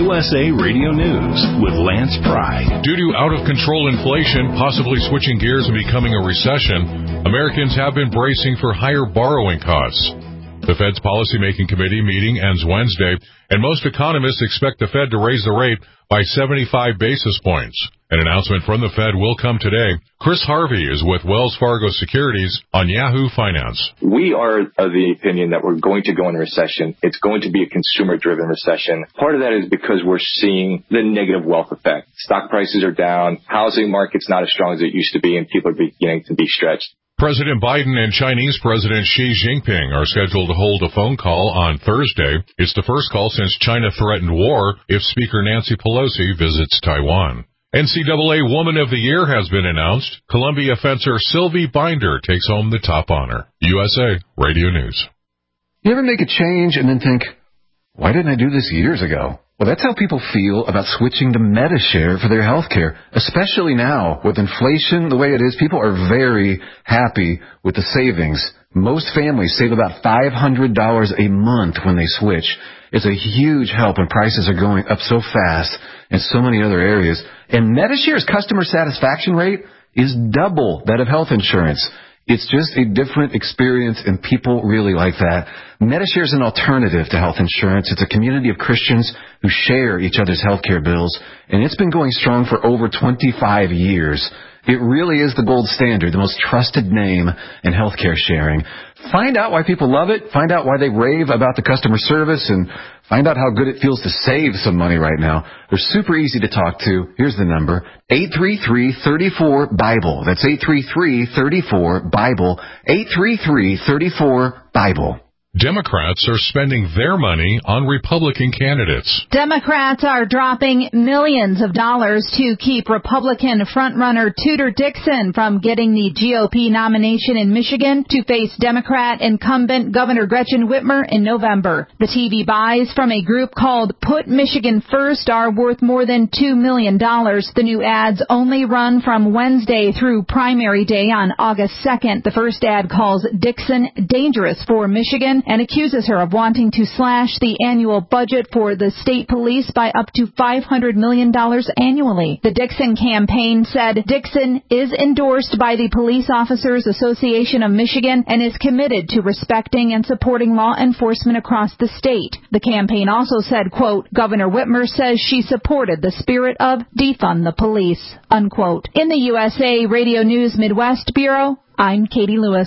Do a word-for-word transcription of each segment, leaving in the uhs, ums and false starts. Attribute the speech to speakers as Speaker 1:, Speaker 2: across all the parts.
Speaker 1: U S A Radio News with Lance Pry.
Speaker 2: Due to out-of-control inflation, possibly switching gears and becoming a recession, Americans have been bracing for higher borrowing costs. The Fed's policymaking committee meeting ends Wednesday, and most economists expect the Fed to raise the rate by seventy-five basis points. An announcement from the Fed will come today. Chris Harvey is with Wells Fargo Securities on Yahoo Finance.
Speaker 3: We are of the opinion that we're going to go into recession. It's going to be a consumer-driven recession. Part of that is because we're seeing the negative wealth effect. Stock prices are down, housing market's not as strong as it used to be, and people are beginning to be stretched.
Speaker 2: President Biden and Chinese President Xi Jinping are scheduled to hold a phone call on Thursday. It's the first call since China threatened war if Speaker Nancy Pelosi visits Taiwan. N C double A Woman of the Year has been announced. Columbia fencer Sylvie Binder takes home the top honor. U S A Radio News.
Speaker 4: You ever make a change and then think, why didn't I do this years ago? Well, that's how people feel about switching to Medi-Share for their health care, especially now with inflation the way it is. People are very happy with the savings. Most families save about five hundred dollars a month when they switch. It's a huge help when prices are going up so fast in so many other areas. And Medi-Share's customer satisfaction rate is double that of health insurance. It's just a different experience, and people really like that. Medi-Share is an alternative to health insurance. It's a community of Christians who share each other's health care bills, and it's been going strong for over twenty-five years. It really is the gold standard, the most trusted name in healthcare sharing. Find out why people love it. Find out why they rave about the customer service, and find out how good it feels to save some money right now. They're super easy to talk to. Here's the number, eight three three, three four, BIBLE. That's eight three three, three four, BIBLE, eight three three, three four, BIBLE.
Speaker 2: Democrats are spending their money on Republican candidates.
Speaker 5: Democrats are dropping millions of dollars to keep Republican frontrunner Tudor Dixon from getting the G O P nomination in Michigan to face Democrat incumbent Governor Gretchen Whitmer in November. The T V buys from a group called Put Michigan First are worth more than two million dollars. The new ads only run from Wednesday through primary day on August second. The first ad calls Dixon dangerous for Michigan and accuses her of wanting to slash the annual budget for the state police by up to five hundred million dollars annually. The Dixon campaign said Dixon is endorsed by the Police Officers Association of Michigan and is committed to respecting and supporting law enforcement across the state. The campaign also said, quote, Governor Whitmer says she supported the spirit of defund the police, unquote. In the U S A Radio News Midwest Bureau, I'm Katie Lewis.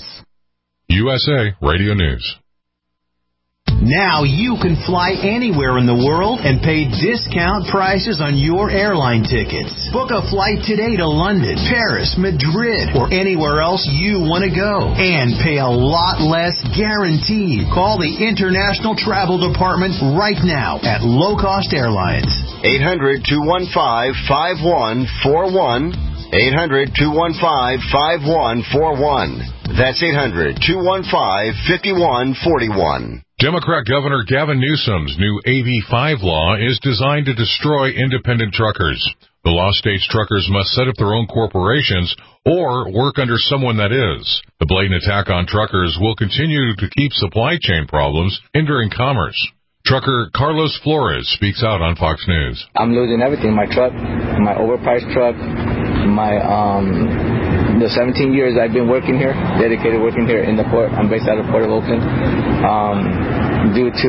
Speaker 2: U S A Radio News.
Speaker 6: Now you can fly anywhere in the world and pay discount prices on your airline tickets. Book a flight today to London, Paris, Madrid, or anywhere else you want to go. And pay a lot less guaranteed. Call the International Travel Department right now at Low Cost Airlines.
Speaker 7: eight hundred, two one five, five one four one. eight hundred, two one five, five one four one. That's eight hundred, two one five, five one four one.
Speaker 2: Democrat Governor Gavin Newsom's new A B five law is designed to destroy independent truckers. The law states truckers must set up their own corporations or work under someone that is. The blatant attack on truckers will continue to keep supply chain problems hindering commerce. Trucker Carlos Flores speaks out on Fox News.
Speaker 8: I'm losing everything, my truck, my overpriced truck, my, um... the seventeen years I've been working here, dedicated working here in the port. I'm based out of Port of Oakland. Um, due to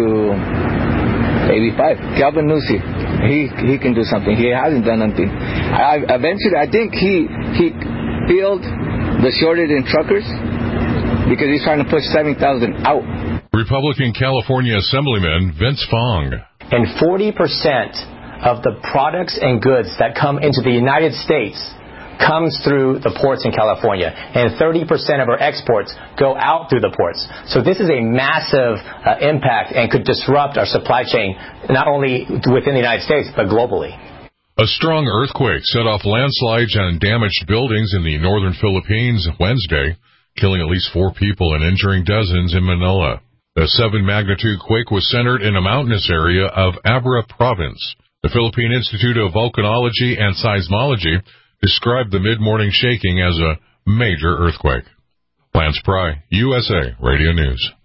Speaker 8: A B five, Gavin Newsom, he he can do something. He hasn't done anything. I, eventually, I think he he filled the shortage in truckers because he's trying to push seven thousand out.
Speaker 2: Republican California Assemblyman Vince Fong.
Speaker 9: And forty percent of the products and goods that come into the United States comes through the ports in California, and thirty percent of our exports go out through the ports. So this is a massive uh, impact and could disrupt our supply chain, not only within the United States, but globally.
Speaker 2: A strong earthquake set off landslides and damaged buildings in the northern Philippines Wednesday, killing at least four people and injuring dozens in Manila. The seven magnitude quake was centered in a mountainous area of Abra Province. The Philippine Institute of Volcanology and Seismology described the mid-morning shaking as a major earthquake. Lance Pry, U S A Radio News.